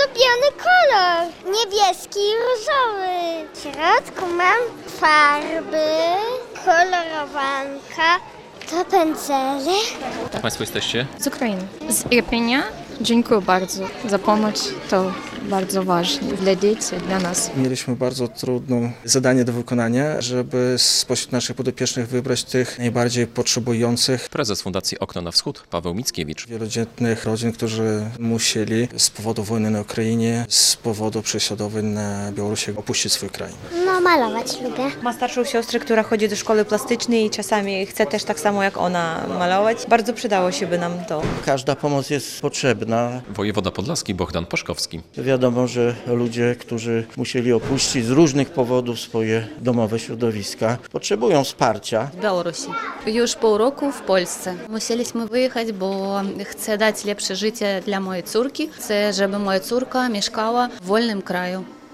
ulubiony kolor. Niebieski i różowy. W środku mam farby, kolorowanka, to pędzele. Jak Państwo jesteście? Z Ukrainy. Z Irpienia. Dziękuję bardzo za pomoc. To bardzo ważne dla dzieci, dla nas. Mieliśmy bardzo trudne zadanie do wykonania, żeby spośród naszych podopiecznych wybrać tych najbardziej potrzebujących. Prezes Fundacji Okno na Wschód, Paweł Mickiewicz. Wielodzietnych rodzin, którzy musieli z powodu wojny na Ukrainie, z powodu prześladowań na Białorusi opuścić swój kraj. No, malować lubię. Ma starszą siostrę, która chodzi do szkoły plastycznej i czasami chce też tak samo jak ona malować. Bardzo przydało się by nam to. Każda pomoc jest potrzebna. Wojewoda podlaski Bohdan Paszkowski. Wiadomo, że ludzie, którzy musieli opuścić z różnych powodów swoje domowe środowiska, potrzebują wsparcia. W Białorusi. Już pół roku w Polsce. Musieliśmy wyjechać, bo chcę dać lepsze życie dla mojej córki. Chcę, żeby moja córka mieszkała w wolnym kraju.